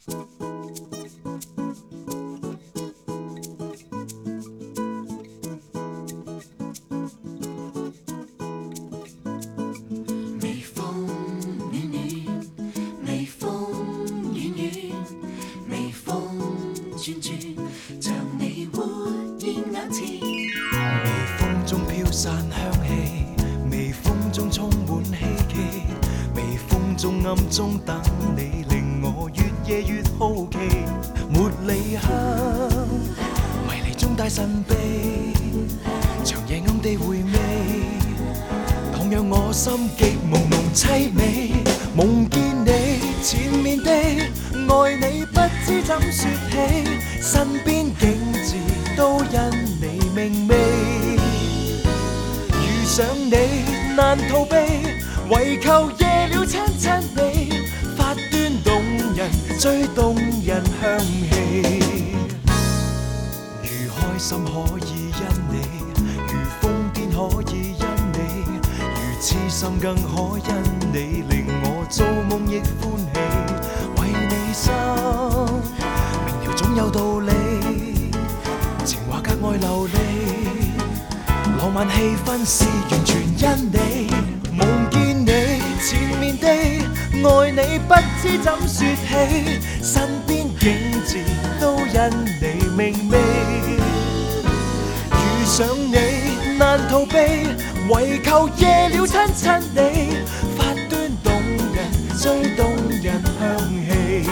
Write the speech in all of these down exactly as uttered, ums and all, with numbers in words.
微风暖暖，微风软软，微风轉轉，像你活現眼前。 微風中飄散香氣，微風中充滿希冀，微風中暗中等你，令我越夜越好奇。茉莉香，迷離中帶神秘，長夜暗地回味。倘讓我心極朦朧凄美，夢見你纏綿地愛你，不知怎說起，身邊景致都因你明媚。遇上你難逃避，唯求夜了親親你，發端動人最動人香氣。如開心可以因你，如瘋癲可以因你，如痴心更可因你，令我做夢亦歡喜。為你心，明瞭總有道理，情話格外流利，浪漫氣氛是完全因你。夢見你纏綿地愛你，不知怎說起，身邊景致都因你明媚。遇上你難逃避，唯求夜了親親你，發端動人最動人香氣。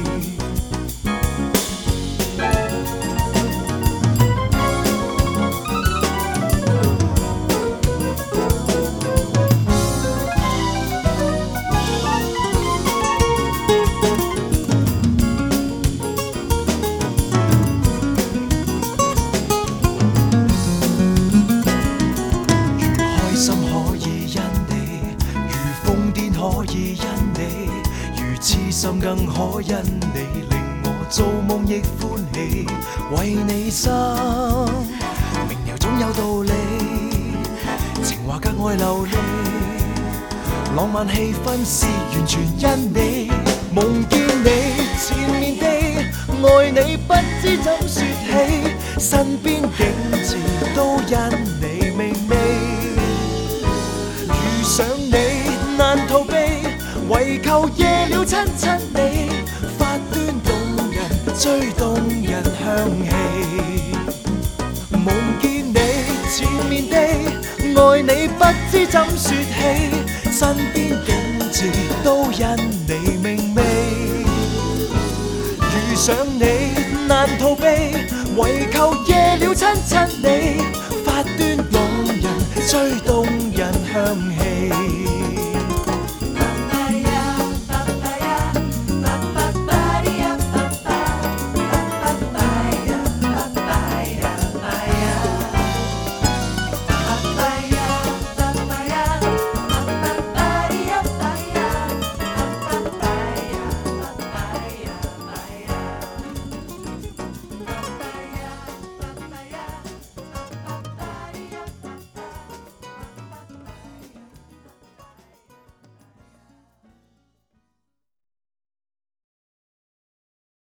痴心更可因你，令我做夢亦歡喜。為你心，明瞭總有道理，情話格外流利，浪漫氣氛是完全因你。夢見你纏綿地愛你，不知怎說起，身邊景致都因你明媚。遇上你難逃避，唯求夜了親親你，發端動人最動人香氣。夢見你纏綿地愛你，不知怎說起，身邊景致都因你明媚。遇上你難逃避，唯求夜了親親你，發端動人最動人香氣。